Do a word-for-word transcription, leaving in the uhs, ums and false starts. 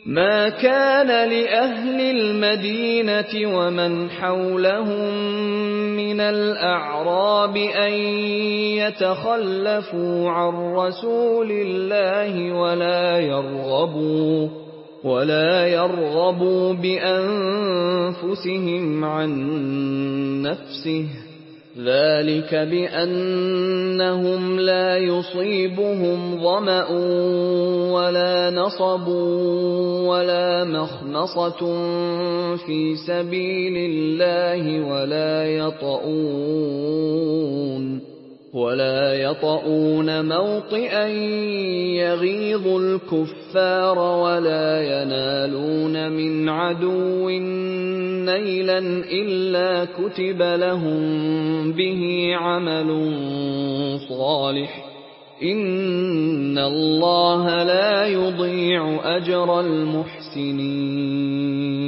ما كان لأهل المدينة ومن حولهم من الأعراب أن يتخلفوا عن رسول الله ولا يرغبوا ولا يرغبوا بأنفسهم عن نفسه، ذلك بأنهم لا يصيبهم ظمأ ولا نصب ولا مخمصة في سبيل الله ولا يطؤون ولا يطؤون موطئا يغيظ الكفار ولا ينالون من عدو نيلا إلا كتب لهم به عمل صالح، إن الله لا يضيع أجر المحسنين.